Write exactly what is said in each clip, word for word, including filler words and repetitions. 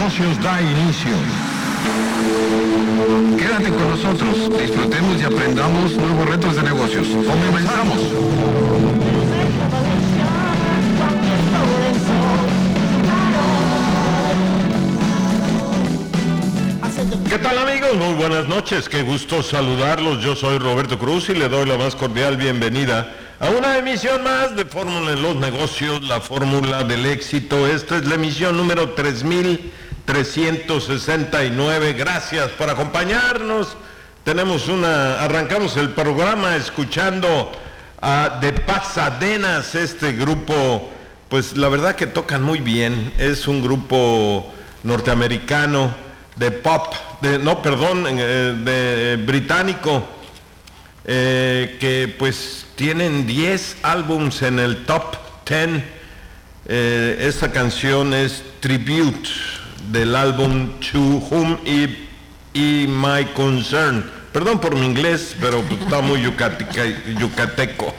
Negocios da inicio. Quédate con nosotros, disfrutemos y aprendamos nuevos retos de negocios. ¡Comenzamos! ¿Qué tal, amigos? Muy buenas noches, qué gusto saludarlos. Yo soy Roberto Cruz y le doy la más cordial bienvenida a una emisión más de Fórmula en los Negocios, la fórmula del éxito. Esta es la emisión número tres mil trescientos sesenta y nueve. Gracias por acompañarnos. Tenemos una, arrancamos el programa escuchando a The Pasadenas, este grupo, pues la verdad que tocan muy bien. Es un grupo norteamericano de pop, de, no, perdón, eh, de británico, eh, que pues tienen diez álbums en el top diez. Eh, esta canción es Tribute del álbum To Whom It Be My Concern. Perdón por mi inglés, pero pues, está muy yucateca, yucateco.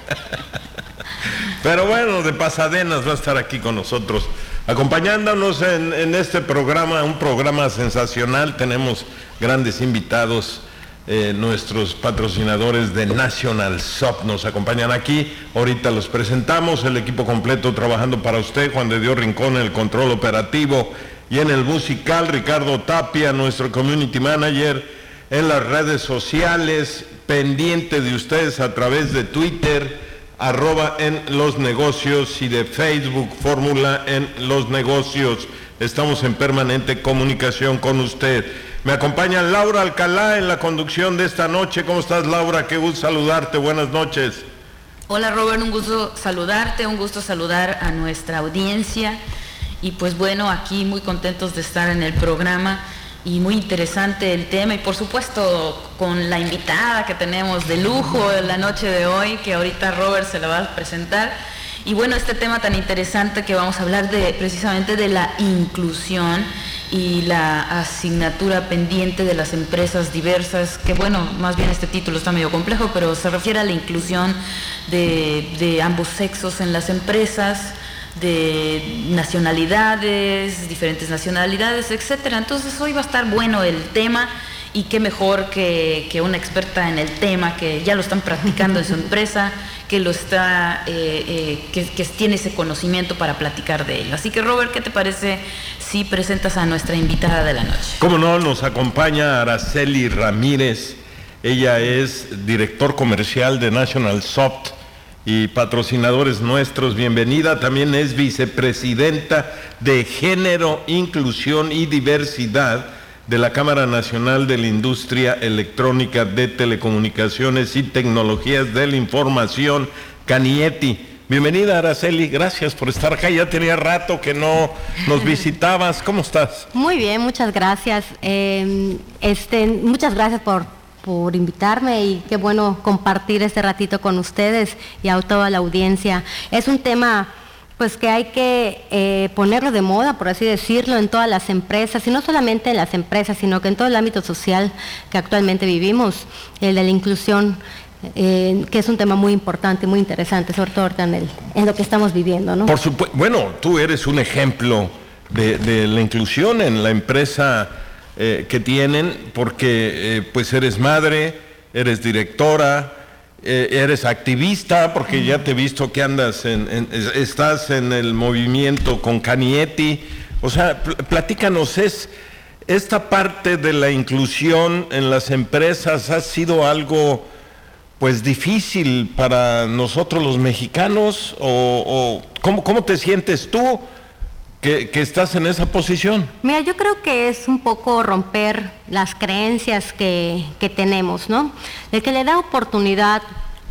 Pero bueno, de Pasadenas va a estar aquí con nosotros, acompañándonos en, en este programa, un programa sensacional. Tenemos grandes invitados, eh, nuestros patrocinadores de National Soft nos acompañan aquí. Ahorita los presentamos, el equipo completo trabajando para usted. Juan de Dios Rincón en el control operativo y en el musical, Ricardo Tapia, nuestro community manager, en las redes sociales, pendiente de ustedes a través de Twitter, arroba en los negocios, y de Facebook, Fórmula en los negocios. Estamos en permanente comunicación con usted. Me acompaña Laura Alcalá en la conducción de esta noche. ¿Cómo estás, Laura? Qué gusto saludarte. Buenas noches. Hola, Robert, un gusto saludarte, un gusto saludar a nuestra audiencia. Y pues bueno, aquí muy contentos de estar en el programa. Y muy interesante el tema, y por supuesto con la invitada que tenemos de lujo en la noche de hoy, que ahorita Robert se la va a presentar. Y bueno, este tema tan interesante que vamos a hablar de precisamente de la inclusión y la asignatura pendiente de las empresas diversas, que bueno, más bien este título está medio complejo, pero se refiere a la inclusión de, de ambos sexos en las empresas, de nacionalidades, diferentes nacionalidades, etcétera. Entonces hoy va a estar bueno el tema, y qué mejor que, que una experta en el tema, que ya lo están practicando en su empresa, que lo está, eh, eh, que, que tiene ese conocimiento para platicar de ello. Así que, Robert, ¿qué te parece si presentas a nuestra invitada de la noche? Cómo no, nos acompaña Araceli Ramírez. Ella es director comercial de National Soft y patrocinadores nuestros. Bienvenida. También es vicepresidenta de Género, Inclusión y Diversidad de la Cámara Nacional de la Industria Electrónica de Telecomunicaciones y Tecnologías de la Información, CANIETI. Bienvenida, Araceli, gracias por estar acá. Ya tenía rato que no nos visitabas. ¿Cómo estás? Muy bien, muchas gracias. Eh, este, muchas gracias por por invitarme, y qué bueno compartir este ratito con ustedes y a toda la audiencia. Es un tema pues que hay que eh, ponerlo de moda, por así decirlo, en todas las empresas, y no solamente en las empresas, sino que en todo el ámbito social que actualmente vivimos, el de la inclusión, eh, que es un tema muy importante, muy interesante, sobre todo en, el, en lo que estamos viviendo, ¿no? Por supuesto. Bueno, tú eres un ejemplo de, de la inclusión en la empresa Eh, que tienen, porque eh, pues eres madre, eres directora, eh, eres activista, porque ya te he visto que andas en, en, estás en el movimiento con CANIETI. O sea, pl- platícanos, es esta parte de la inclusión en las empresas ha sido algo pues difícil para nosotros los mexicanos, o, o ¿cómo, cómo te sientes tú Que, que estás en esa posición? Mira, yo creo que es un poco romper las creencias que, que tenemos, ¿no? De que le da oportunidad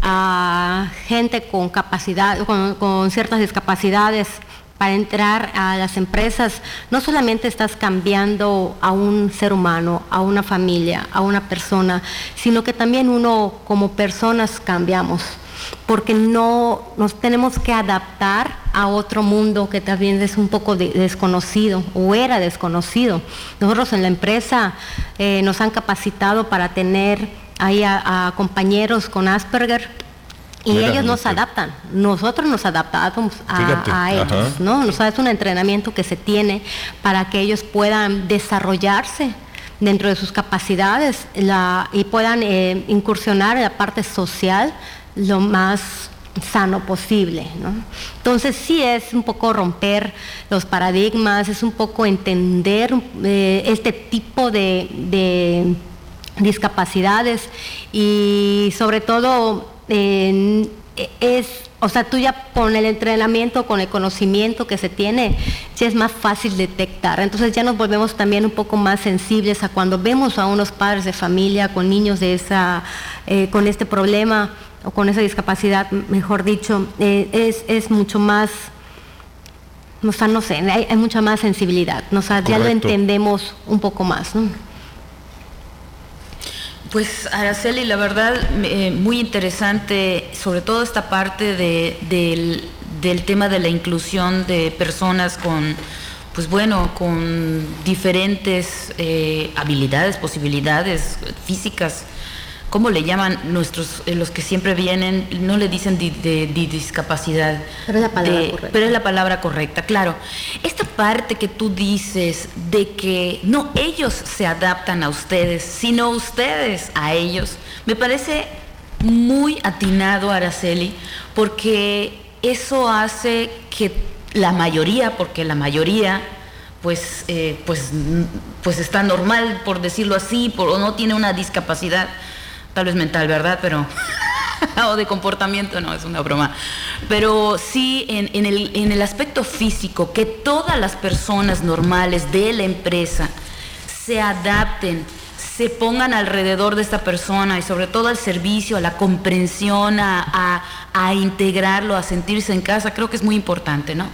a gente con capacidad, con, con ciertas discapacidades para entrar a las empresas. No solamente estás cambiando a un ser humano, a una familia, a una persona, sino que también uno como personas cambiamos, porque no nos tenemos que adaptar a otro mundo que también es un poco de, desconocido, o era desconocido. Nosotros en la empresa eh, nos han capacitado para tener ahí a, a compañeros con Asperger, Y Mira, ellos nos usted. adaptan, nosotros nos adaptamos Fíjate, a, a ellos, ajá. ¿no? O sea, es un entrenamiento que se tiene para que ellos puedan desarrollarse dentro de sus capacidades la, y puedan eh, incursionar en la parte social lo más sano posible, ¿no? Entonces sí es un poco romper los paradigmas, es un poco entender eh, este tipo de, de discapacidades y sobre todo eh, es, o sea, tú ya con el entrenamiento, con el conocimiento que se tiene, ya es más fácil detectar. Entonces ya nos volvemos también un poco más sensibles a cuando vemos a unos padres de familia con niños de esa, eh, con este problema o con esa discapacidad, mejor dicho, eh, es, es mucho más, o sea, no sé, hay, hay mucha más sensibilidad, o sea, ya lo Correcto. entendemos un poco más, ¿no? Pues Araceli, la verdad, eh, muy interesante, sobre todo esta parte de, del, del tema de la inclusión de personas con, pues bueno, con diferentes eh, habilidades, posibilidades físicas. ¿Cómo le llaman nuestros, eh, los que siempre vienen? No le dicen di, de, de discapacidad. Pero es la palabra de, correcta. Pero es la palabra correcta, claro. Esta parte que tú dices de que no ellos se adaptan a ustedes, sino ustedes a ellos, me parece muy atinado, Araceli, porque eso hace que la mayoría, porque la mayoría pues, eh, pues, pues está normal, por decirlo así, por, o no tiene una discapacidad, tal vez mental, ¿verdad? Pero o de comportamiento, no, es una broma. Pero sí en, en, el, en el aspecto físico, que todas las personas normales de la empresa se adapten, se pongan alrededor de esta persona y sobre todo al servicio, a la comprensión, a, a, a integrarlo, a sentirse en casa, creo que es muy importante, ¿no?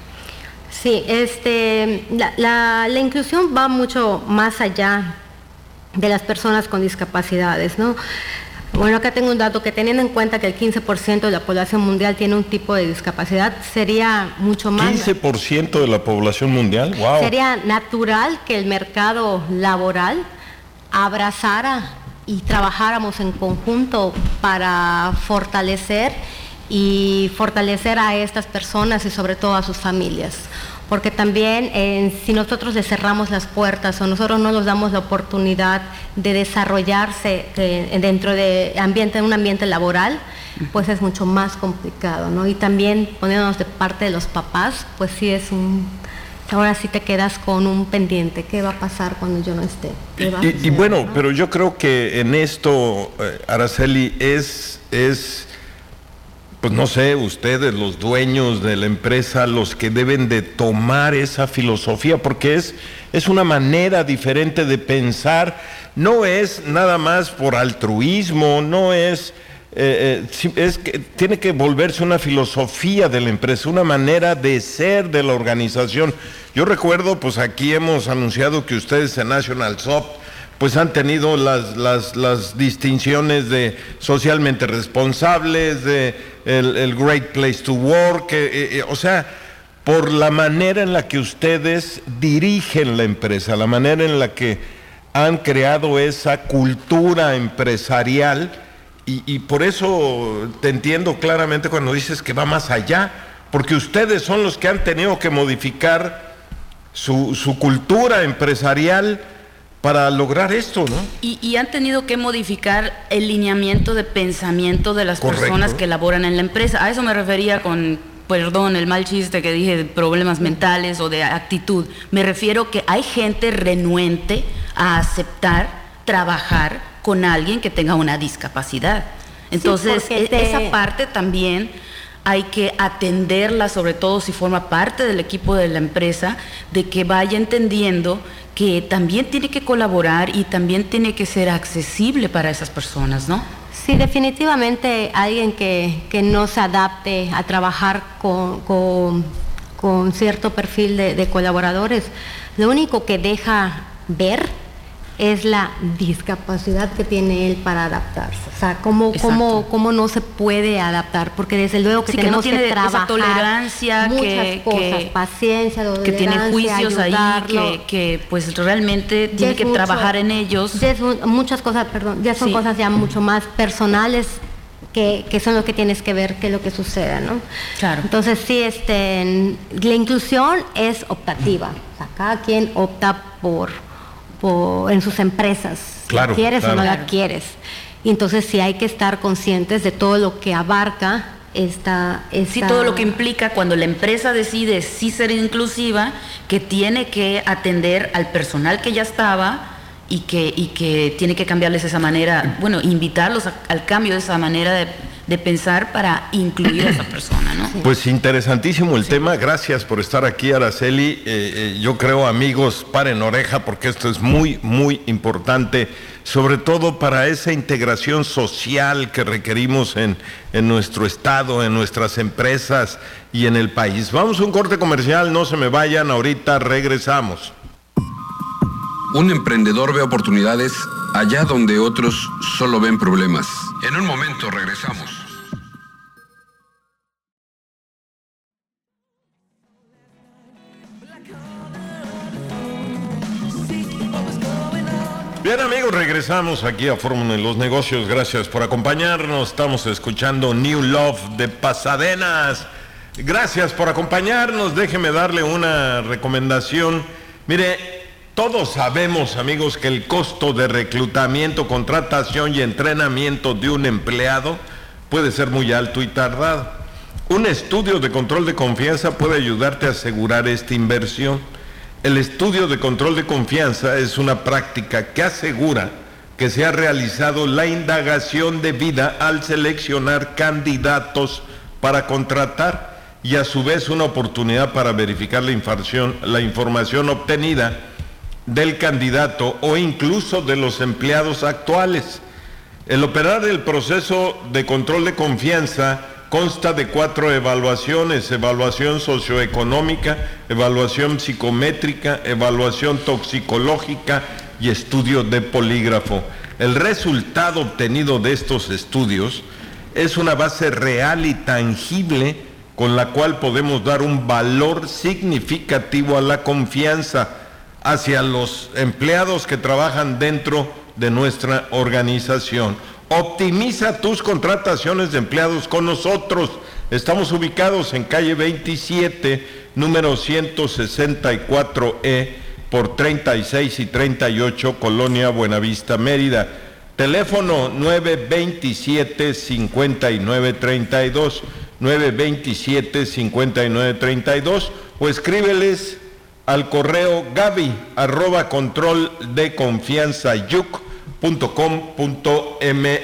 Sí, este, la, la, la inclusión va mucho más allá de las personas con discapacidades, ¿no? Bueno, acá tengo un dato que teniendo en cuenta que el quince por ciento de la población mundial tiene un tipo de discapacidad, sería mucho más... quince por ciento de la población mundial, wow. Sería natural que el mercado laboral abrazara y trabajáramos en conjunto para fortalecer y fortalecer a estas personas y sobre todo a sus familias. Porque también eh, si nosotros les cerramos las puertas o nosotros no les damos la oportunidad de desarrollarse eh, dentro de ambiente, en un ambiente laboral, pues es mucho más complicado, ¿no? Y también poniéndonos de parte de los papás, pues sí es un... Ahora sí te quedas con un pendiente. ¿Qué va a pasar cuando yo no esté? ¿Qué va a Y, suceder, y bueno, ¿no? pero yo creo que en esto, eh, Araceli, es... es pues no sé, ustedes, los dueños de la empresa, los que deben de tomar esa filosofía, porque es, es una manera diferente de pensar, no es nada más por altruismo, no es, eh, eh, es que tiene que volverse una filosofía de la empresa, una manera de ser de la organización. Yo recuerdo, pues aquí hemos anunciado que ustedes en National Soft pues han tenido las, las, las distinciones de socialmente responsables, de el, el Great Place to Work, eh, eh, o sea, por la manera en la que ustedes dirigen la empresa, la manera en la que han creado esa cultura empresarial, y, y por eso te entiendo claramente cuando dices que va más allá, porque ustedes son los que han tenido que modificar su, su cultura empresarial para lograr esto, ¿no? Y, y han tenido que modificar el lineamiento de pensamiento de las Correcto. personas que laboran en la empresa. A eso me refería con, perdón, el mal chiste que dije de problemas mentales o de actitud. Me refiero que hay gente renuente a aceptar trabajar con alguien que tenga una discapacidad. Entonces, porque te- esa parte también hay que atenderla, sobre todo si forma parte del equipo de la empresa, de que vaya entendiendo que también tiene que colaborar y también tiene que ser accesible para esas personas, ¿no? Sí, definitivamente alguien que, que no se adapte a trabajar con, con, con cierto perfil de, de colaboradores, lo único que deja ver es la discapacidad que tiene él para adaptarse. O sea, cómo, cómo, cómo no se puede adaptar, porque desde luego que Sí, que tenemos no tiene que trabajar esa tolerancia, muchas que, cosas, que- paciencia, que tiene tolerancia, juicios ahí, ayudarlo. que, que pues realmente Ya tiene es que mucho- trabajar en ellos. ya es mu- muchas cosas, perdón, ya son Sí. cosas ya mucho más personales que, que son los que tienes que ver qué es lo que sucede, ¿no? Claro. Entonces sí, este, la inclusión es optativa, o sea, cada quien opta por, por en sus empresas, claro, si quieres claro. o no la Claro. quieres. Y entonces sí hay que estar conscientes de todo lo que abarca esta, esta... Sí, todo lo que implica cuando la empresa decide sí ser inclusiva, que tiene que atender al personal que ya estaba y que, y que tiene que cambiarles esa manera, bueno, invitarlos a, al cambio de esa manera de, de pensar para incluir a esa persona, ¿no? Pues interesantísimo el sí. tema, gracias por estar aquí, Araceli. Eh, eh, yo creo, amigos, paren oreja porque esto es muy, muy importante, sobre todo para esa integración social que requerimos en, en nuestro estado, en nuestras empresas y en el país. Vamos a un corte comercial, no se me vayan, ahorita regresamos. Un emprendedor ve oportunidades allá donde otros solo ven problemas. En un momento regresamos. Bien, amigos, regresamos aquí a Fórmula en los Negocios. Gracias por acompañarnos. Estamos escuchando New Love de Pasadenas. Gracias por acompañarnos. Déjeme darle una recomendación. Mire, todos sabemos, amigos, que el costo de reclutamiento, contratación y entrenamiento de un empleado puede ser muy alto y tardado. Un estudio de control de confianza puede ayudarte a asegurar esta inversión. El estudio de control de confianza es una práctica que asegura que se ha realizado la indagación debida al seleccionar candidatos para contratar y a su vez una oportunidad para verificar la información, la información obtenida del candidato o incluso de los empleados actuales. El operar el proceso de control de confianza consta de cuatro evaluaciones: evaluación socioeconómica, evaluación psicométrica, evaluación toxicológica y estudio de polígrafo. El resultado obtenido de estos estudios es una base real y tangible con la cual podemos dar un valor significativo a la confianza hacia los empleados que trabajan dentro de nuestra organización. Optimiza tus contrataciones de empleados con nosotros. Estamos ubicados en calle veintisiete, número ciento sesenta y cuatro E, por treinta y seis y treinta y ocho, Colonia Buenavista, Mérida. Teléfono nueve veintisiete, cincuenta y nueve treinta y dos, nueve veintisiete, cincuenta y nueve treinta y dos, o escríbeles al correo gaby arroba control de confianza yuc punto com punto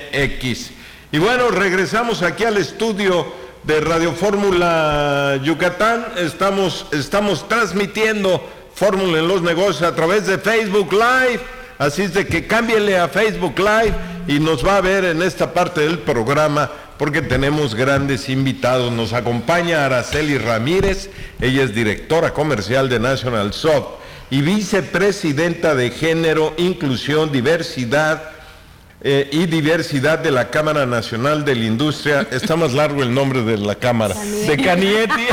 mx. Y bueno, regresamos aquí al estudio de Radio Fórmula Yucatán. Estamos, estamos transmitiendo Fórmula en los Negocios a través de Facebook Live, así es de que cámbienle a Facebook Live y nos va a ver en esta parte del programa porque tenemos grandes invitados. Nos acompaña Araceli Ramírez, ella es directora comercial de National Soft y vicepresidenta de Género, Inclusión, Diversidad eh, y Diversidad de la Cámara Nacional de la Industria. Está más largo el nombre de la Cámara. De Canieti.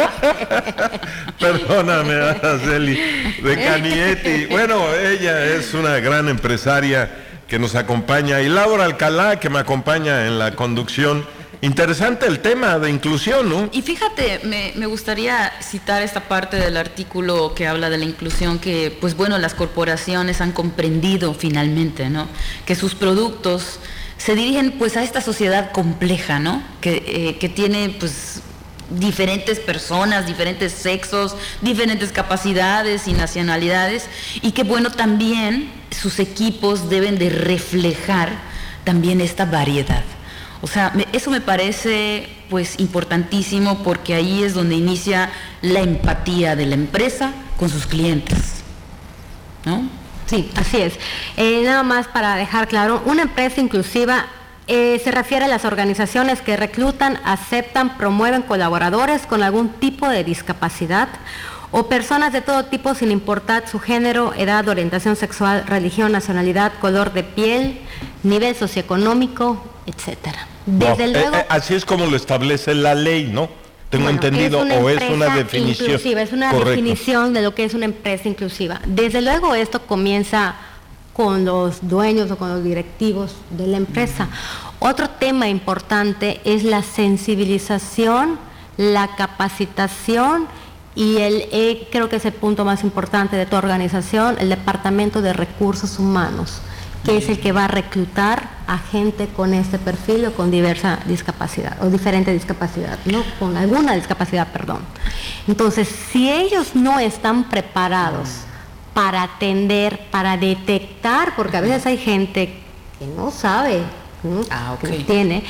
Perdóname, Araceli. De Canieti. Bueno, ella es una gran empresaria que nos acompaña. Y Laura Alcalá, que me acompaña en la conducción. Interesante el tema de inclusión, ¿no? Y fíjate, me, me gustaría citar esta parte del artículo que habla de la inclusión, que pues bueno, las corporaciones han comprendido finalmente, ¿no?, que sus productos se dirigen pues a esta sociedad compleja, ¿no?, que, eh, que tiene pues diferentes personas, diferentes sexos, diferentes capacidades y nacionalidades, y que bueno, también sus equipos deben de reflejar también esta variedad. O sea, me, eso me parece pues importantísimo porque ahí es donde inicia la empatía de la empresa con sus clientes, ¿no? Sí, así es. Eh, nada más para dejar claro, una empresa inclusiva eh, se refiere a las organizaciones que reclutan, aceptan, promueven colaboradores con algún tipo de discapacidad o personas de todo tipo sin importar su género, edad, orientación sexual, religión, nacionalidad, color de piel, nivel socioeconómico, etcétera. Desde no, luego, eh, eh, así es como lo establece la ley, ¿no? Tengo bueno, entendido, es o es una definición. Inclusiva, es una Correcto. definición de lo que es una empresa inclusiva. Desde luego esto comienza con los dueños o con los directivos de la empresa. Otro tema importante es la sensibilización, la capacitación y el, eh, creo que es el punto más importante de tu organización, el Departamento de Recursos Humanos, que es el que va a reclutar a gente con este perfil o con diversa discapacidad, o diferente discapacidad, ¿no? Con alguna discapacidad, perdón. Entonces, si ellos no están preparados para atender, para detectar, porque a veces hay gente que no sabe, ¿no? Ah, okay. Que no tiene,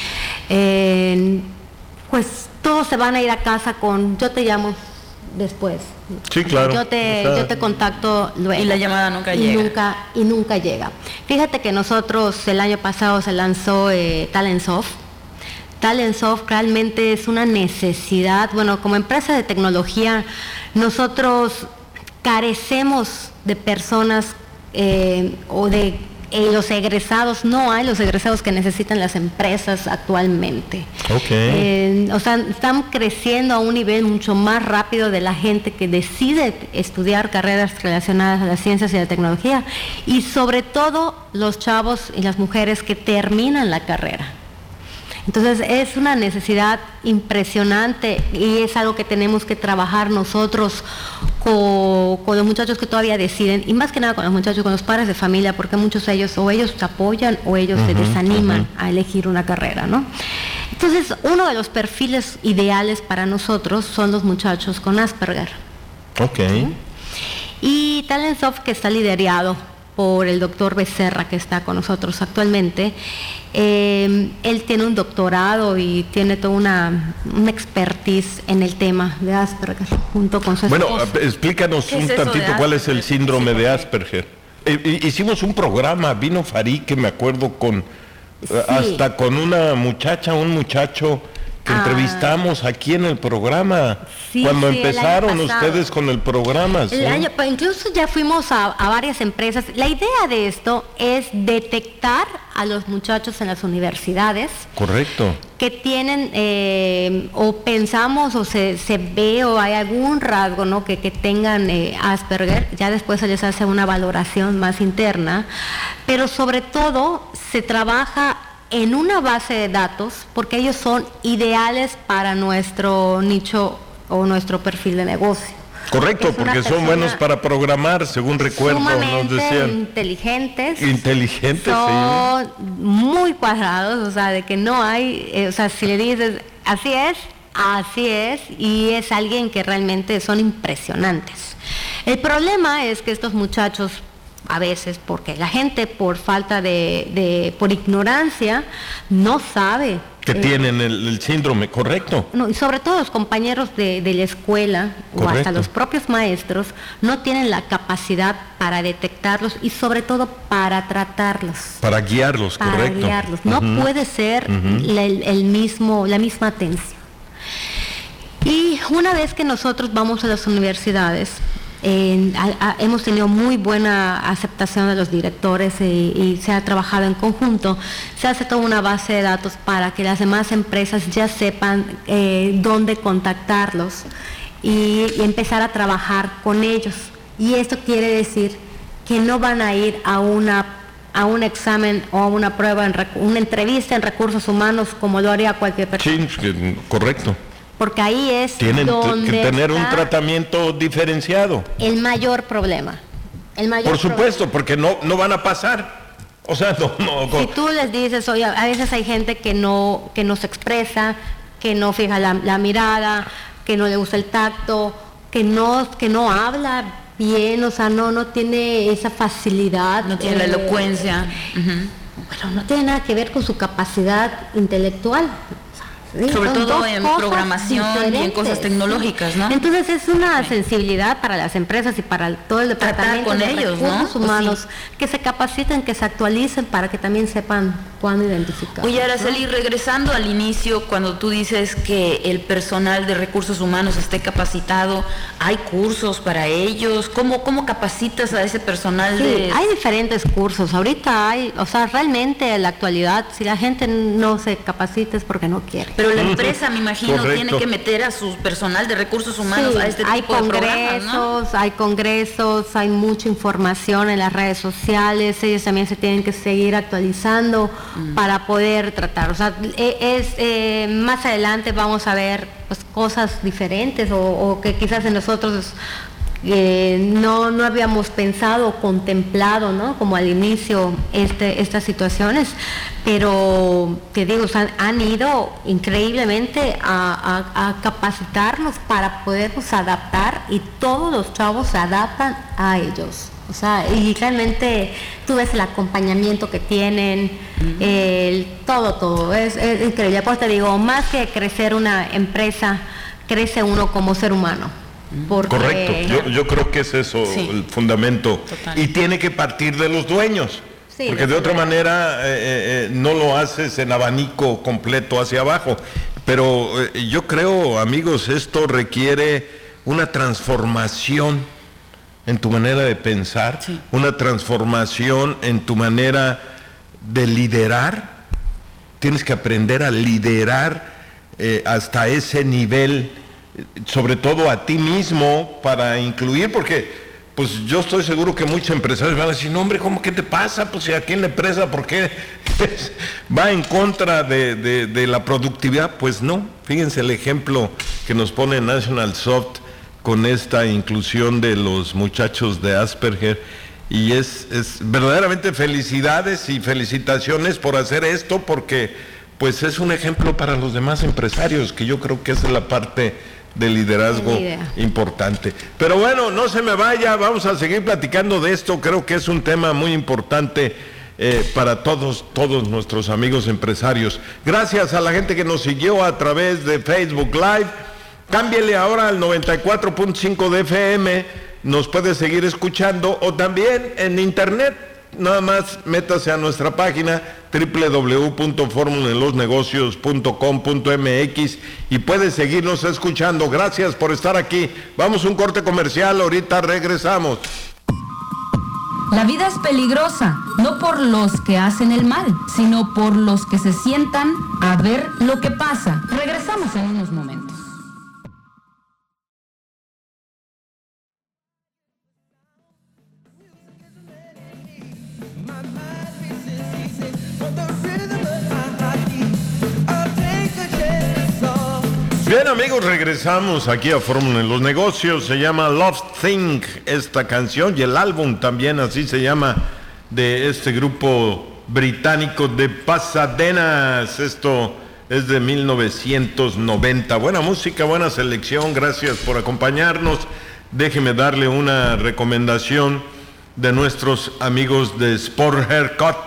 eh, pues todos se van a ir a casa con, yo te llamo después. Sí, claro. Yo te, o sea, yo te contacto luego. Y la llamada nunca y llega. Nunca, y nunca llega. Fíjate que nosotros el año pasado se lanzó eh, Talentsoft. Talentsoft realmente es una necesidad. Bueno, como empresa de tecnología, nosotros carecemos de personas eh, o de eh, los egresados. No hay los egresados que necesitan las empresas actualmente. Ok. Eh, o sea, están creciendo a un nivel mucho más rápido de la gente que decide estudiar carreras relacionadas a las ciencias y la tecnología, y sobre todo los chavos y las mujeres que terminan la carrera. Entonces es una necesidad impresionante y es algo que tenemos que trabajar nosotros con, con los muchachos que todavía deciden, y más que nada con los muchachos, con los padres de familia, porque muchos de ellos o ellos se apoyan o ellos uh-huh, se desaniman uh-huh. a elegir una carrera, ¿no? Entonces, uno de los perfiles ideales para nosotros son los muchachos con Asperger. Ok. ¿Sí? Y Talentsoft, que está liderado por el doctor Becerra, que está con nosotros actualmente, eh, él tiene un doctorado y tiene toda una, una expertise en el tema de Asperger, junto con su esposa. Bueno, explícanos un tantito cuál es el síndrome de Asperger. Eh, hicimos un programa, vino Farid, que me acuerdo, con sí. hasta con una muchacha, un muchacho que ah, entrevistamos aquí en el programa, sí, cuando sí, empezaron ustedes con el programa. ¿Sí? El año, incluso ya fuimos a, a varias empresas. La idea de esto es detectar a los muchachos en las universidades. Correcto. Que tienen, eh, o pensamos, o se, se ve, o hay algún rasgo, ¿no? que, que tengan eh, Asperger. Ya después se les hace una valoración más interna, pero sobre todo se trabaja en una base de datos, porque ellos son ideales para nuestro nicho o nuestro perfil de negocio. Correcto, porque son buenos para programar, según recuerdo, nos decían. inteligentes. Inteligentes, son sí. muy cuadrados, o sea, de que no hay, eh, o sea, si le dices, así es, así es, y es alguien que realmente son impresionantes. El problema es que estos muchachos, a veces porque la gente por falta de, de por ignorancia no sabe que eh, tienen el, el síndrome, correcto. No, y sobre todo los compañeros de, de la escuela, correcto, o hasta los propios maestros no tienen la capacidad para detectarlos y sobre todo para tratarlos, para guiarlos, para correcto, guiarlos. No uh-huh. puede ser uh-huh. la, el, el mismo la misma atención. Y una vez que nosotros vamos a las universidades, Eh, a, a, hemos tenido muy buena aceptación de los directores y, y se ha trabajado en conjunto. Se hace toda una base de datos para que las demás empresas ya sepan eh, dónde contactarlos y, y empezar a trabajar con ellos. Y esto quiere decir que no van a ir a una a un examen o a una prueba, en una entrevista en recursos humanos como lo haría cualquier persona. Sí, correcto. Porque ahí es Tienen donde que tener un tratamiento diferenciado. El mayor problema. El mayor Por supuesto, problema. porque no, no van a pasar. O sea, no, no. Si tú les dices, oye, a veces hay gente que no, que no se expresa, que no fija la, la mirada, que no le gusta el tacto, que no, que no habla bien, o sea, no, no tiene esa facilidad. No tiene eh, la elocuencia. Uh-huh. Bueno, no tiene nada que ver con su capacidad intelectual. Sí, sobre todo en programación diferentes. Y en cosas tecnológicas, ¿no? Entonces es una sí. sensibilidad para las empresas y para todo el departamento con de ellos, recursos ¿no? humanos, pues sí. que se capaciten, que se actualicen para que también sepan cuándo identificar. Oye, Araceli, ¿no? Regresando al inicio, cuando tú dices que el personal de recursos humanos esté capacitado, ¿hay cursos para ellos? ¿Cómo, cómo capacitas a ese personal? Sí, de... hay diferentes cursos. Ahorita hay, o sea, realmente en la actualidad, si la gente no se capacita es porque no quiere. Pero la empresa, me imagino, Correcto. tiene que meter a su personal de recursos humanos sí, a este hay tipo de programas, ¿no? Hay congresos, hay mucha información en las redes sociales, ellos también se tienen que seguir actualizando mm. para poder tratar. O sea, es, eh, más adelante vamos a ver pues, cosas diferentes o, o que quizás en nosotros eh, no, no habíamos pensado o contemplado, ¿no? Como al inicio este, estas situaciones, pero te digo, o sea, han ido increíblemente a, a, a capacitarnos para podernos adaptar y todos los chavos se adaptan a ellos. O sea, y realmente tú ves el acompañamiento que tienen, uh-huh. el, todo, todo, es, es increíble. Pues te digo, más que crecer una empresa, crece uno como ser humano. Porque... Correcto, yo, yo creo que es eso, sí. el fundamento. Total. Y tiene que partir de los dueños, sí, porque de otra manera eh, eh, no lo haces en abanico completo hacia abajo. Pero eh, yo creo, amigos, esto requiere una transformación en tu manera de pensar, sí. una transformación en tu manera de liderar. Tienes que aprender a liderar eh, hasta ese nivel, sobre todo a ti mismo, para incluir, porque pues yo estoy seguro que muchos empresarios van a decir, no hombre, ¿cómo qué te pasa? Pues si aquí en la empresa, ¿por qué va en contra de, de, de la productividad? Pues no, fíjense el ejemplo que nos pone National Soft con esta inclusión de los muchachos de Asperger, y es, es verdaderamente felicidades y felicitaciones por hacer esto, porque pues es un ejemplo para los demás empresarios, que yo creo que esa es la parte de liderazgo importante. Pero bueno, no se me vaya, vamos a seguir platicando de esto, creo que es un tema muy importante eh, para todos, todos nuestros amigos empresarios. Gracias a la gente que nos siguió a través de Facebook Live. Cámbiele ahora al noventa y cuatro punto cinco de F M, nos puede seguir escuchando, o también en internet, nada más métase a nuestra página doble u doble u doble u punto fórmula en los negocios punto com punto m x y puede seguirnos escuchando. Gracias por estar aquí. Vamos a un corte comercial, ahorita regresamos. La vida es peligrosa, no por los que hacen el mal, sino por los que se sientan a ver lo que pasa. Regresamos en unos momentos. Bien, amigos, regresamos aquí a Fórmula en los Negocios. Se llama Love Thing esta canción, y el álbum también así se llama, de este grupo británico de Pasadenas. Esto es de mil novecientos noventa. Buena música, buena selección, gracias por acompañarnos. Déjeme darle una recomendación de nuestros amigos de Sport Haircut.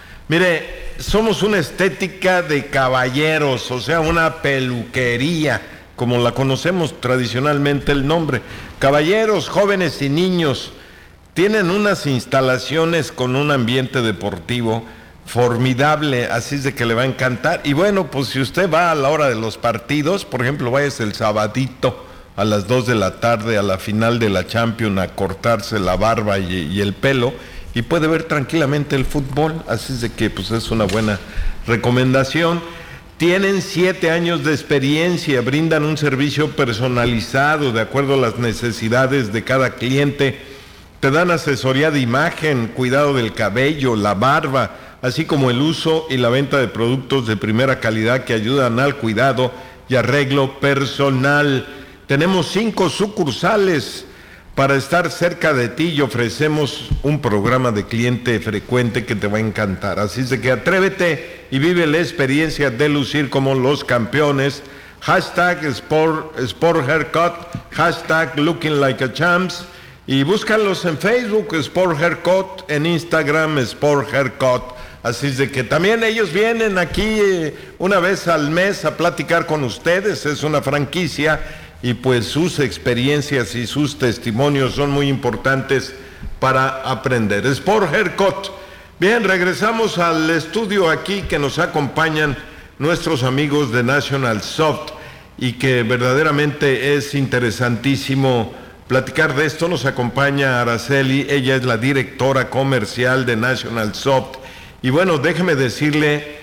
Mire, somos una estética de caballeros, o sea, una peluquería, como la conocemos tradicionalmente el nombre. Caballeros, jóvenes y niños tienen unas instalaciones con un ambiente deportivo formidable, así es de que le va a encantar. Y bueno, pues si usted va a la hora de los partidos, por ejemplo, vayas el sabadito a las dos de la tarde a la final de la Champions a cortarse la barba y, y el pelo, y puede ver tranquilamente el fútbol, así es de que pues es una buena recomendación. Tienen siete años de experiencia, brindan un servicio personalizado de acuerdo a las necesidades de cada cliente, te dan asesoría de imagen, cuidado del cabello, la barba, así como el uso y la venta de productos de primera calidad que ayudan al cuidado y arreglo personal. Tenemos cinco sucursales para estar cerca de ti y ofrecemos un programa de cliente frecuente que te va a encantar. Así es de que atrévete y vive la experiencia de lucir como los campeones. Hashtag Sport, Sport Haircut, hashtag Looking Like a Champs, y búscalos en Facebook, Sport Haircut, en Instagram, Sport Haircut. Así es de que también ellos vienen aquí eh, una vez al mes a platicar con ustedes, es una franquicia, y pues sus experiencias y sus testimonios son muy importantes para aprender. Sport Haircut. Bien, regresamos al estudio aquí que nos acompañan nuestros amigos de National Soft, y que verdaderamente es interesantísimo platicar de esto. Nos acompaña Araceli, ella es la directora comercial de National Soft, y bueno, déjeme decirle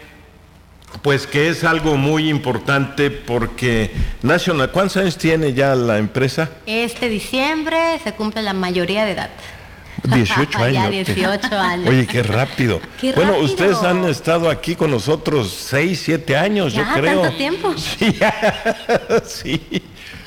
pues que es algo muy importante porque National, ¿cuántos años tiene ya la empresa? Este diciembre se cumple la mayoría de edad. dieciocho años. Ya dieciocho años. Oye, qué rápido. Qué bueno, rápido. ustedes han estado aquí con nosotros seis, siete años, ya, yo creo. ¿Tanto tiempo? Sí, sí.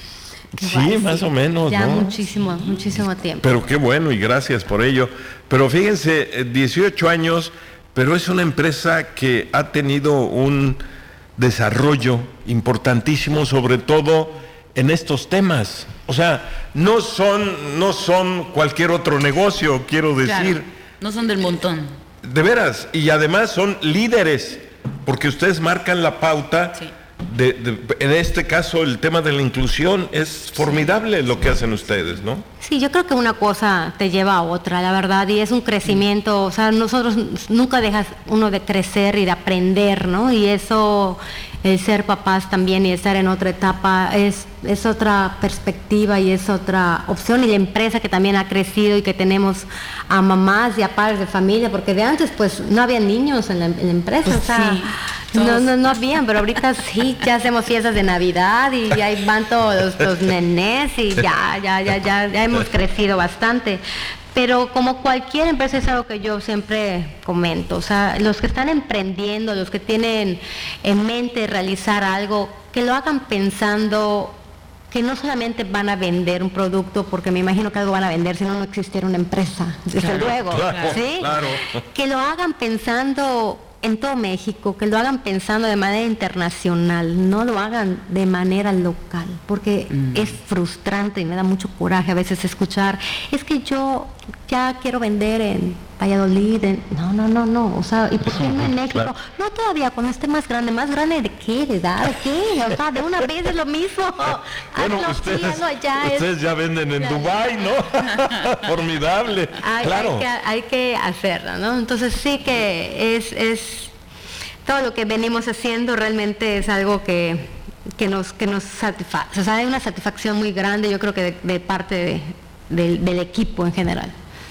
Sí, Igual, más sí. o menos, Ya ¿no? muchísimo, muchísimo tiempo. Pero qué bueno y gracias por ello. Pero fíjense, dieciocho años, pero es una empresa que ha tenido un desarrollo importantísimo, sobre todo en estos temas. O sea, no son, no son cualquier otro negocio, quiero decir. Claro, no son del montón. De veras, y además son líderes, porque ustedes marcan la pauta. Sí. De, de, en este caso, el tema de la inclusión es formidable lo que hacen ustedes, ¿no? Sí, yo creo que una cosa te lleva a otra, la verdad, y es un crecimiento, o sea, nosotros nunca dejas uno de crecer y de aprender, ¿no? Y eso, el ser papás también y estar en otra etapa es, es otra perspectiva y es otra opción, y la empresa que también ha crecido y que tenemos a mamás y a padres de familia, porque de antes pues no había niños en la, en la empresa, Pues o sea, sí. No, no, no habían, pero ahorita sí, ya hacemos fiestas de Navidad y ya ahí van todos los nenés y ya, ya, ya, ya, ya hemos crecido bastante. Pero como cualquier empresa es algo que yo siempre comento, o sea, los que están emprendiendo, los que tienen en mente realizar algo, que lo hagan pensando que no solamente van a vender un producto, porque me imagino que algo van a vender, si no, no existiera una empresa, desde Claro, luego, claro, ¿sí? claro. Que lo hagan pensando en todo México, que lo hagan pensando de manera internacional, no lo hagan de manera local, porque mm. es frustrante y me da mucho coraje a veces escuchar, es que yo ya quiero vender en Valladolid, en... no, no, no, no, o sea, ¿y por qué no en México? Claro. No, todavía cuando esté más grande, ¿más grande de qué? ¿De edad? ¿De qué? O sea, de una vez es lo mismo. Bueno, hazlo, ustedes, sí, hazlo allá, ustedes es... ya venden en Dubái, ¿no? Formidable, hay, claro. Hay que, hay que hacerlo, ¿no? Entonces sí que es, es todo lo que venimos haciendo realmente es algo que, que nos que nos satisface. O sea, hay una satisfacción muy grande, yo creo que de, de parte de, de, del equipo en general.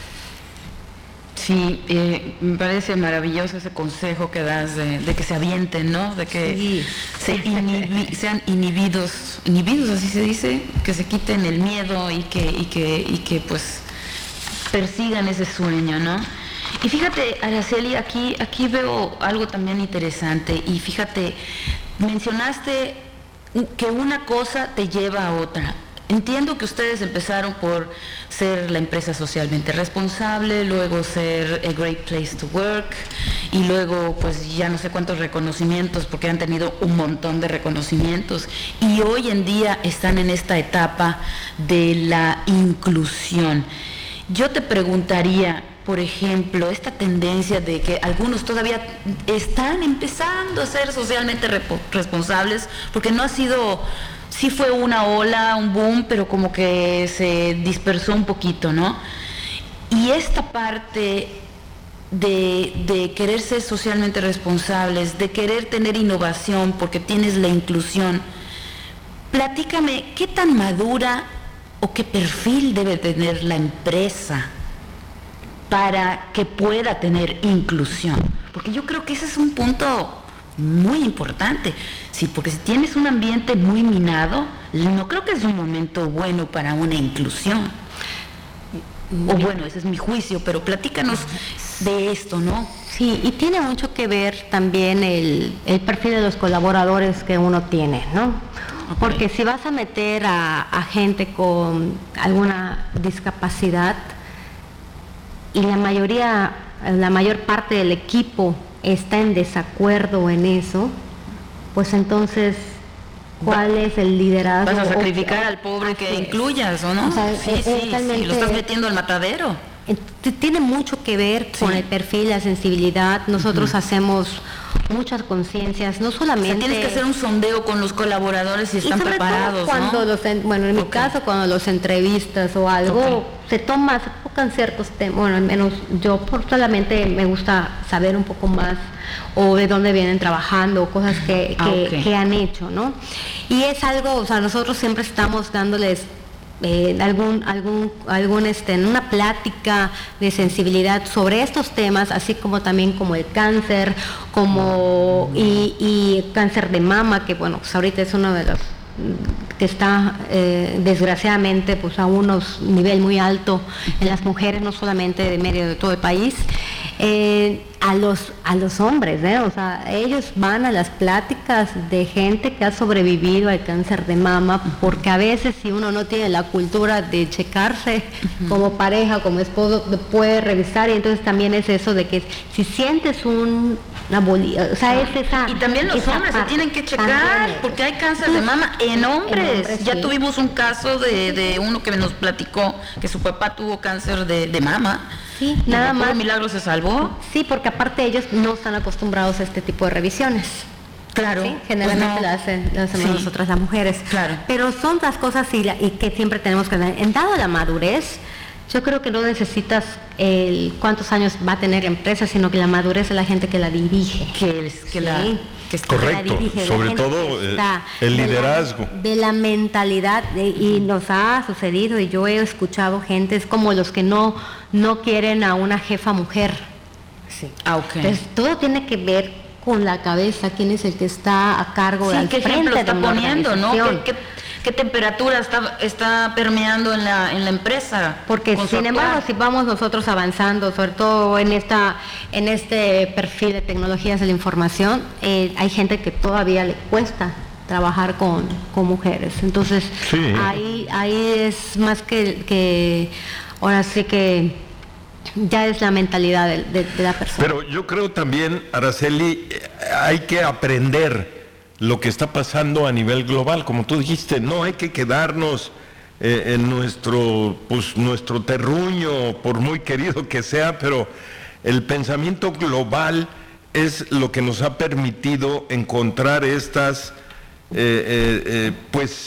Sí, eh, me parece maravilloso ese consejo que das de, de que se avienten, ¿no? De que sí. se inhibi, sean inhibidos, inhibidos así se dice, que se quiten el miedo y que, y que, y que pues persigan ese sueño, ¿no? Y fíjate, Araceli, aquí, aquí veo algo también interesante, y fíjate, mencionaste que una cosa te lleva a otra. Entiendo que ustedes empezaron por ser la empresa socialmente responsable, luego ser a great place to work, y luego pues ya no sé cuántos reconocimientos, porque han tenido un montón de reconocimientos, y hoy en día están en esta etapa de la inclusión. Yo te preguntaría, por ejemplo, esta tendencia de que algunos todavía están empezando a ser socialmente responsables, porque no ha sido... Sí fue una ola, un boom, pero como que se dispersó un poquito, ¿no? Y esta parte de, de querer ser socialmente responsables, de querer tener innovación porque tienes la inclusión, platícame, ¿qué tan madura o qué perfil debe tener la empresa para que pueda tener inclusión? Porque yo creo que ese es un punto muy importante, sí, porque si tienes un ambiente muy minado, no creo que es un momento bueno para una inclusión. O bueno, ese es mi juicio, pero platícanos de esto, ¿no? Sí, y tiene mucho que ver también el, el perfil de los colaboradores que uno tiene, ¿no? Okay. Porque si vas a meter a, a gente con alguna discapacidad y la mayoría, la mayor parte del equipo está en desacuerdo en eso, pues entonces, ¿cuál es el liderazgo? Vas a sacrificar o, al pobre que incluyas, ¿o no? O sea, sí, es, sí, sí, lo estás metiendo al matadero. Tiene mucho que ver sí. con el perfil, la sensibilidad. Nosotros uh-huh. hacemos muchas conciencias, no solamente... O sea, tienes que hacer un sondeo con los colaboradores si están y sobre preparados, todo cuando ¿no? los, bueno, en mi okay. caso, cuando los entrevistas o algo, okay. se toma, se tocan ciertos temas, bueno, al menos yo por solamente me gusta saber un poco más o de dónde vienen trabajando, cosas que, que, okay. que han hecho, ¿no? Y es algo, o sea, nosotros siempre estamos dándoles Eh, algún algún algún este en una plática de sensibilidad sobre estos temas, así como también como el cáncer, como y, y cáncer de mama, que bueno, pues ahorita es uno de los que está eh, desgraciadamente pues a un nivel muy alto en las mujeres, no solamente de medio de todo el país, eh, a los a los hombres, ¿eh? O sea, ellos van a las pláticas de gente que ha sobrevivido al cáncer de mama, porque a veces si uno no tiene la cultura de checarse uh-huh. como pareja, como esposo, puede revisar, y entonces también es eso de que si sientes un una bolilla, o sea, es esa... Y también los hombres parte. se tienen que checar, porque hay cáncer de mama en hombres. En hombres ya sí. Tuvimos un caso de, de uno que nos platicó que su papá tuvo cáncer de, de mama. Sí, nada más. ¿Un milagro se salvó? Sí, porque aparte ellos no están acostumbrados a este tipo de revisiones. Claro. ¿Sí? Generalmente pues no. la hacen, la hacemos sí. nosotras las mujeres. Claro. Pero son las cosas y, la, y que siempre tenemos que dar. En dado la madurez, yo creo que no necesitas el cuántos años va a tener la empresa, sino que la madurez de la gente que la dirige. Que, es, que sí. la... Que Correcto, dirige, sobre todo está, el liderazgo. De la, de la mentalidad, de, y nos ha sucedido, y yo he escuchado gente, es como los que no, no quieren a una jefa mujer. Sí. Ah, okay. Entonces, todo tiene que ver con la cabeza, quién es el que está a cargo sí, del frente frente lo está de poniendo, ¿no? ¿Qué, qué, qué temperatura está, está permeando en la, en la empresa? Porque sin embargo, si vamos nosotros avanzando, sobre todo en esta, en este perfil de tecnologías de la información, eh, hay gente que todavía le cuesta trabajar con, con mujeres. Entonces, sí. ahí, ahí es más que, que ahora sí que ya es la mentalidad de, de, de la persona. Pero yo creo también, Araceli, hay que aprender lo que está pasando a nivel global, como tú dijiste, no hay que quedarnos eh, en nuestro, pues, nuestro terruño, por muy querido que sea, pero el pensamiento global es lo que nos ha permitido encontrar estas, eh, eh, eh, pues,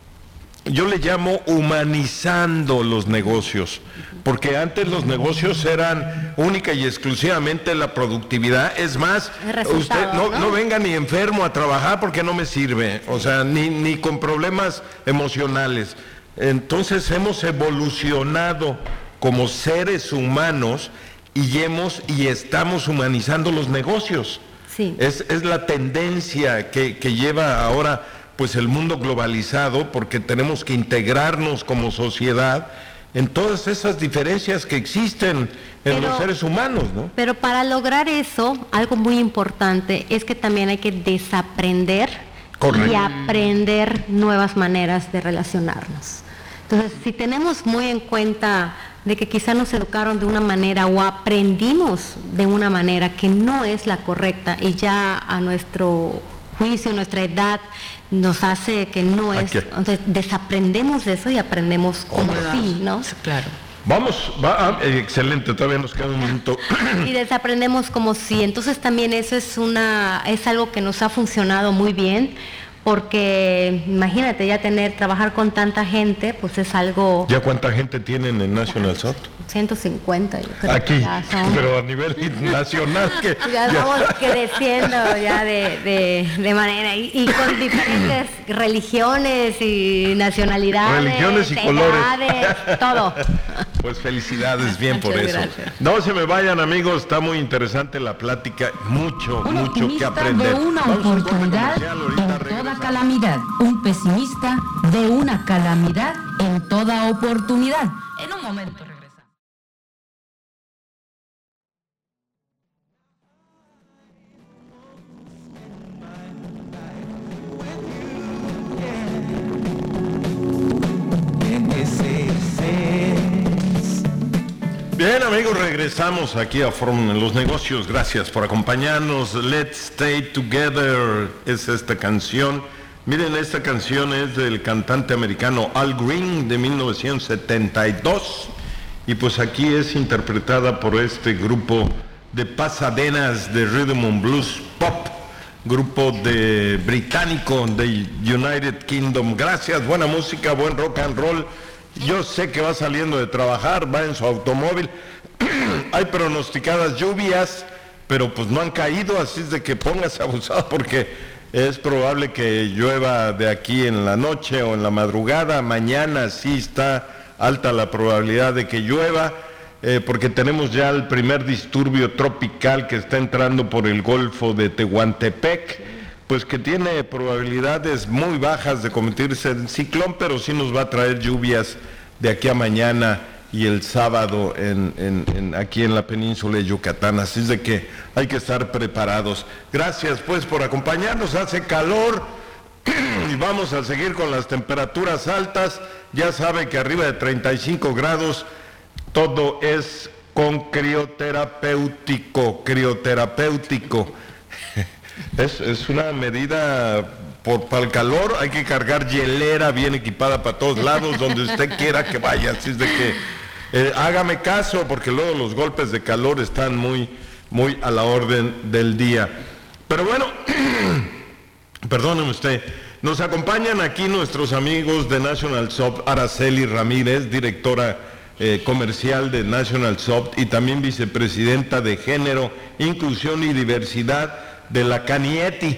yo le llamo humanizando los negocios, porque antes los negocios eran única y exclusivamente la productividad. Es más, usted no, ¿no? no venga ni enfermo a trabajar porque no me sirve, o sea, ni, ni con problemas emocionales. Entonces hemos evolucionado como seres humanos y hemos y estamos humanizando los negocios. Sí. Es, es la tendencia que, que lleva ahora pues el mundo globalizado, porque tenemos que integrarnos como sociedad en todas esas diferencias que existen en pero, los seres humanos, ¿no? Pero para lograr eso, algo muy importante es que también hay que desaprender Correcto. y aprender nuevas maneras de relacionarnos. Entonces, si tenemos muy en cuenta de que quizá nos educaron de una manera o aprendimos de una manera que no es la correcta y ya a nuestro juicio, nuestra edad nos hace que no es, entonces desaprendemos de eso y aprendemos como sí, ¿no? Claro. Vamos, va, eh, excelente, todavía nos queda un minuto. Y desaprendemos como sí, entonces también eso es una, es algo que nos ha funcionado muy bien, porque imagínate ya tener, trabajar con tanta gente, pues es algo... ¿Ya cuánta gente tienen en National Soft? ciento cincuenta, yo creo. Aquí, que ya son... pero a nivel nacional que... Ya estamos ya... creciendo ya de, de, de manera, y, y con diferentes religiones y nacionalidades, religiones y edades, colores. Todo. Pues felicidades, bien Muchas por eso. Gracias. No se me vayan, amigos, está muy interesante la plática, mucho, un mucho que aprender. De una Vamos oportunidad en toda calamidad, un pesimista de una calamidad en toda oportunidad. En un momento regresamos. Bien, amigos, regresamos aquí a Fórmula en los Negocios. Gracias por acompañarnos. Let's Stay Together es esta canción. Miren, esta canción es del cantante americano Al Green de mil novecientos setenta y dos. Y pues aquí es interpretada por este grupo de Pasadenas de Rhythm and Blues Pop, grupo de británico de United Kingdom. Gracias, buena música, buen rock and roll. Yo sé que va saliendo de trabajar, va en su automóvil. Hay pronosticadas lluvias, pero pues no han caído, así es de que póngase abusado porque es probable que llueva de aquí en la noche o en la madrugada. Mañana sí está alta la probabilidad de que llueva, eh, porque tenemos ya el primer disturbio tropical que está entrando por el Golfo de Tehuantepec. Pues pues que tiene probabilidades muy bajas de convertirse en ciclón, pero sí nos va a traer lluvias de aquí a mañana y el sábado en, en, en, aquí en la península de Yucatán, así es de que hay que estar preparados. Gracias pues por acompañarnos, hace calor y vamos a seguir con las temperaturas altas. Ya sabe que arriba de treinta y cinco grados todo es con crioterapéutico, crioterapéutico. Es, es una medida por, para el calor, hay que cargar hielera bien equipada para todos lados, donde usted quiera que vaya, así es de que eh, hágame caso, porque luego los golpes de calor están muy, muy a la orden del día. Pero bueno, perdóneme usted, nos acompañan aquí nuestros amigos de National Soft, Araceli Ramírez, directora eh, comercial de National Soft y también vicepresidenta de Género, Inclusión y Diversidad de la Canieti.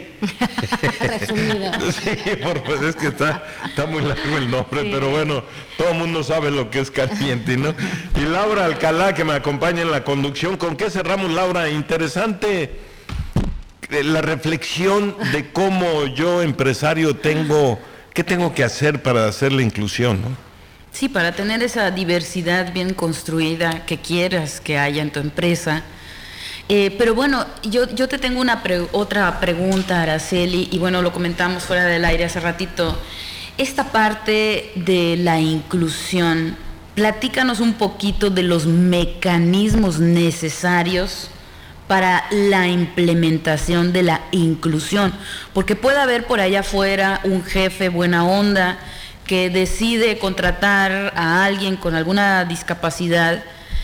Sí, por, pues es que está, está muy largo el nombre, sí. Pero bueno, todo el mundo sabe lo que es Canieti, ¿no? Y Laura Alcalá, que me acompaña en la conducción. ¿Con qué cerramos, Laura? Interesante la reflexión de cómo yo, empresario, tengo, ¿qué tengo que hacer para hacer la inclusión, ¿no? Sí, para tener esa diversidad bien construida que quieras que haya en tu empresa. Eh, pero bueno, yo, yo te tengo una pre- otra pregunta, Araceli, y bueno, lo comentamos fuera del aire hace ratito. Esta parte de la inclusión, platícanos un poquito de los mecanismos necesarios para la implementación de la inclusión, porque puede haber por allá afuera un jefe buena onda que decide contratar a alguien con alguna discapacidad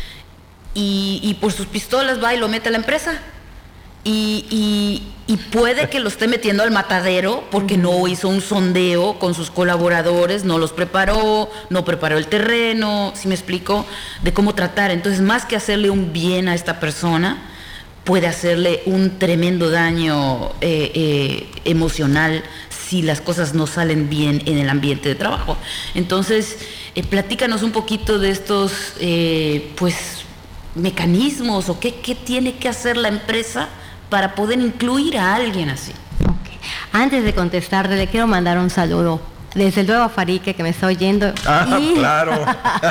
y, y por sus pistolas va y lo mete a la empresa y, y, y puede que lo esté metiendo al matadero porque no hizo un sondeo con sus colaboradores, no los preparó, no preparó el terreno, ¿sí me explico? De cómo tratar. Entonces, más que hacerle un bien a esta persona, puede hacerle un tremendo daño eh, eh, emocional si las cosas no salen bien en el ambiente de trabajo. Entonces, eh, platícanos un poquito de estos eh, pues mecanismos o qué, qué tiene que hacer la empresa para poder incluir a alguien así. Okay. Antes de contestarle, le quiero mandar un saludo desde luego a Farique, que me está oyendo. Ah, y, claro.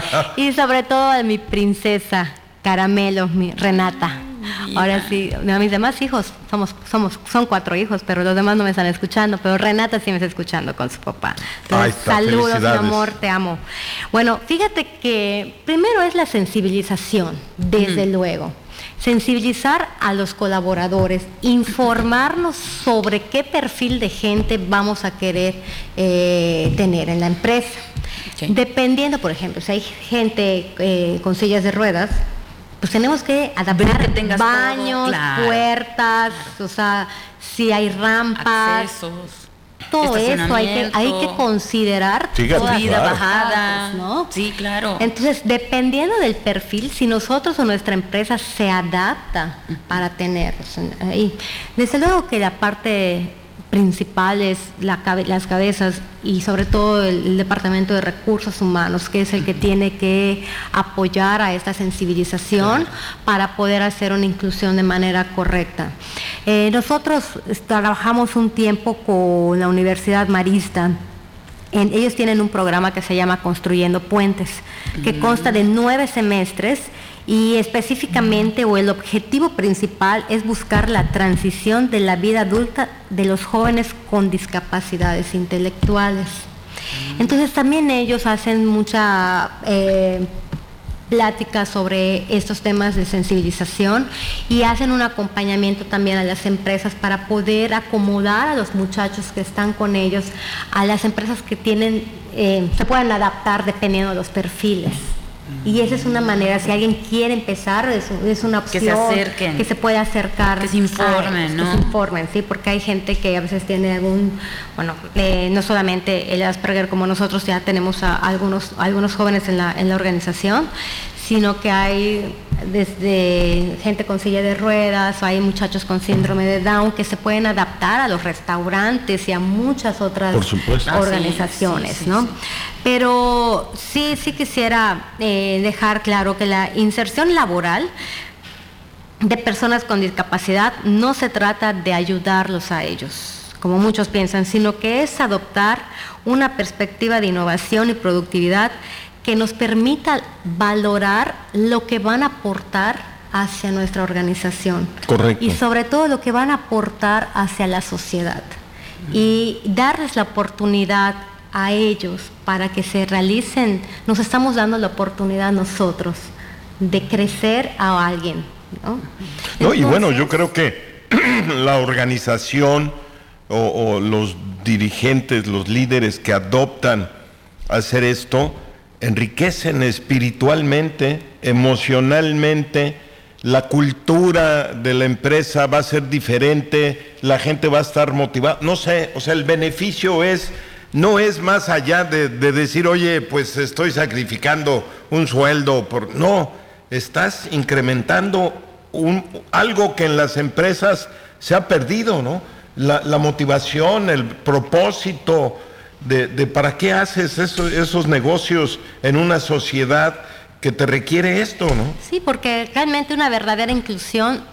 Y sobre todo a mi princesa Caramelo, mi Renata. Ahora sí, a mis demás hijos, somos, somos, son cuatro hijos, pero los demás no me están escuchando, pero Renata sí me está escuchando con su papá. Entonces, saludos, mi amor, te amo. Bueno, fíjate que primero es la sensibilización, desde uh-huh. luego. Sensibilizar a los colaboradores, informarnos sobre qué perfil de gente vamos a querer eh, tener en la empresa. Okay. Dependiendo, por ejemplo, si hay gente eh, con sillas de ruedas, pues tenemos que adaptar que baños, todo, claro. puertas, o sea, si hay rampas, accesos, todo eso hay que, hay que considerar. Fíjate, subida, claro. bajada, ¿no? Sí, claro. Entonces, dependiendo del perfil, si nosotros o nuestra empresa se adapta uh-huh. para tenerlos ahí. Desde luego que la parte principal es la, las cabezas y sobre todo el, el Departamento de Recursos Humanos, que es el que tiene que apoyar a esta sensibilización para poder hacer una inclusión de manera correcta. Eh, nosotros trabajamos un tiempo con la Universidad Marista. En, ellos tienen un programa que se llama Construyendo Puentes, que consta de nueve semestres y específicamente o el objetivo principal es buscar la transición de la vida adulta de los jóvenes con discapacidades intelectuales. Entonces también ellos hacen mucha eh, plática sobre estos temas de sensibilización y hacen un acompañamiento también a las empresas para poder acomodar a los muchachos que están con ellos a las empresas que tienen, eh, se pueden adaptar dependiendo de los perfiles. Y esa es una manera, si alguien quiere empezar, es, es una opción que se acerquen, que se puede acercar, que se informen, a, ¿no? Que se informen, sí, porque hay gente que a veces tiene algún, bueno, eh, no solamente el Asperger, como nosotros ya tenemos a algunos, algunos jóvenes en la, en la organización, sino que hay desde gente con silla de ruedas, hay muchachos con síndrome de Down que se pueden adaptar a los restaurantes y a muchas otras organizaciones, ah, sí, sí, ¿no? Sí, sí. Pero sí, sí quisiera eh, dejar claro que la inserción laboral de personas con discapacidad no se trata de ayudarlos a ellos como muchos piensan, sino que es adoptar una perspectiva de innovación y productividad que nos permita valorar lo que van a aportar hacia nuestra organización. Correcto. Y sobre todo lo que van a aportar hacia la sociedad. Y darles la oportunidad a ellos para que se realicen, nos estamos dando la oportunidad nosotros de crecer a alguien, ¿no? No, Entonces, y bueno, yo creo que la organización o, o los dirigentes, los líderes que adoptan hacer esto, enriquecen espiritualmente, emocionalmente, la cultura de la empresa va a ser diferente, la gente va a estar motivada, no sé, o sea, el beneficio es, no es más allá de, de decir, oye, pues estoy sacrificando un sueldo, por no, estás incrementando un, algo que en las empresas se ha perdido, ¿no? La, la motivación, el propósito de, de para qué haces eso, esos negocios en una sociedad que te requiere esto, ¿no? Sí, porque realmente una verdadera inclusión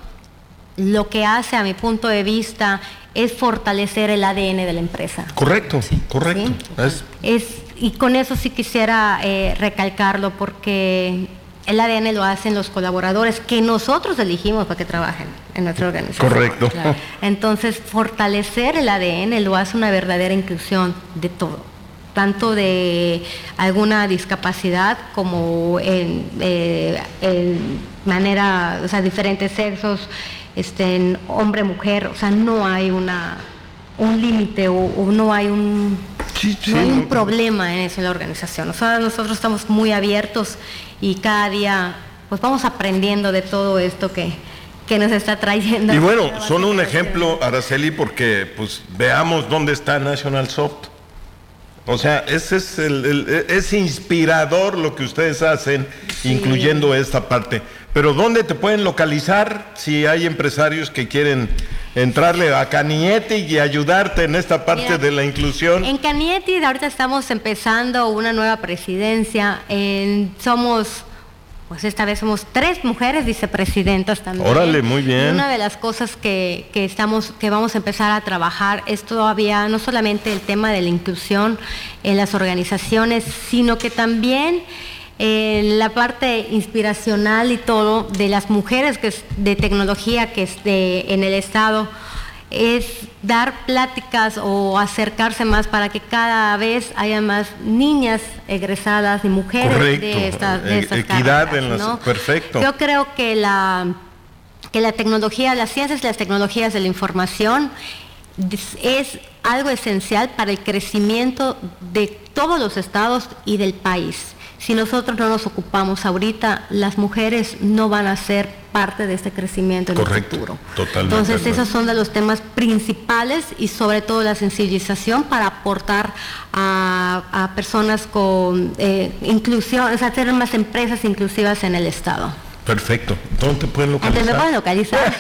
lo que hace, a mi punto de vista, es fortalecer el A D N de la empresa. Correcto, sí. correcto. ¿Sí? Es, es, y con eso sí quisiera eh, recalcarlo, porque el A D N lo hacen los colaboradores que nosotros elegimos para que trabajen en nuestra organización. Correcto. Claro. Entonces, fortalecer el A D N lo hace una verdadera inclusión de todo, tanto de alguna discapacidad como en, eh, en manera, o sea, diferentes sexos, este, en hombre, mujer, o sea, no hay una un límite o, o no hay un sí, sí, no hay un no, problema en eso en la organización. O sea, nosotros estamos muy abiertos y cada día pues vamos aprendiendo de todo esto que, que nos está trayendo. Y bueno, son un ejemplo, Araceli, porque pues veamos dónde está National Soft. O sea, ese es, el, el, es inspirador lo que ustedes hacen, sí, incluyendo esta parte. Pero ¿dónde te pueden localizar si hay empresarios que quieren entrarle a Canieti y ayudarte en esta parte Mira, de la inclusión? En Canieti ahorita estamos empezando una nueva presidencia. En, somos, pues esta vez somos tres mujeres vicepresidentas también. Órale, muy bien. Y una de las cosas que, que, estamos, que vamos a empezar a trabajar es todavía no solamente el tema de la inclusión en las organizaciones, sino que también eh, la parte inspiracional y todo de las mujeres que es de tecnología que es de, en el estado, es dar pláticas o acercarse más para que cada vez haya más niñas egresadas y mujeres. Correcto. de estas, de estas equidad carreras, en las, ¿no? Perfecto. Yo creo que la que la tecnología, las ciencias y las tecnologías de la información es algo esencial para el crecimiento de todos los estados y del país. Si nosotros no nos ocupamos ahorita, las mujeres no van a ser parte de este crecimiento en Correcto, el futuro. Totalmente. Entonces, esos son de los temas principales y sobre todo la sensibilización para aportar a, a personas con eh, inclusión, o sea, tener más empresas inclusivas en el estado. Perfecto. ¿Dónde te pueden localizar? ¿Dónde me pueden localizar?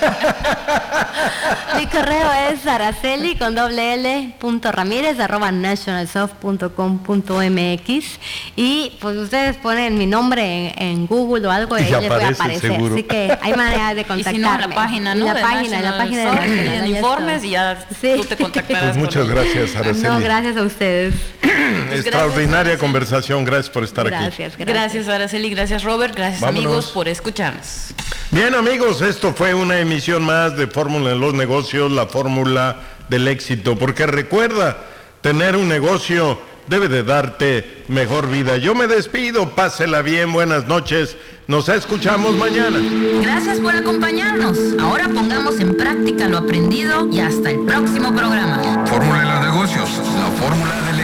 Mi correo es araceli con doble L punto ramírez arroba nationalsoft punto com punto mx y pues ustedes ponen mi nombre en, en Google o algo y, y ahí les voy a aparecer. Seguro. Así que hay manera de contactarme. Y si no, en la página, ¿no? En la de página, en la página de National, en informes y ya sí. Tú te contactarás. Pues muchas gracias, Araceli. No, gracias a ustedes. Pues extraordinaria gracias, conversación, gracias por estar gracias, aquí. Gracias, gracias Araceli, gracias Robert, gracias Vámonos. amigos por escuchar. Bien amigos, esto fue una emisión más de Fórmula en los Negocios, la fórmula del éxito, porque recuerda, tener un negocio debe de darte mejor vida. Yo me despido, pásela bien, buenas noches, nos escuchamos mañana. Gracias por acompañarnos, ahora pongamos en práctica lo aprendido y hasta el próximo programa. Fórmula de los Negocios, la fórmula del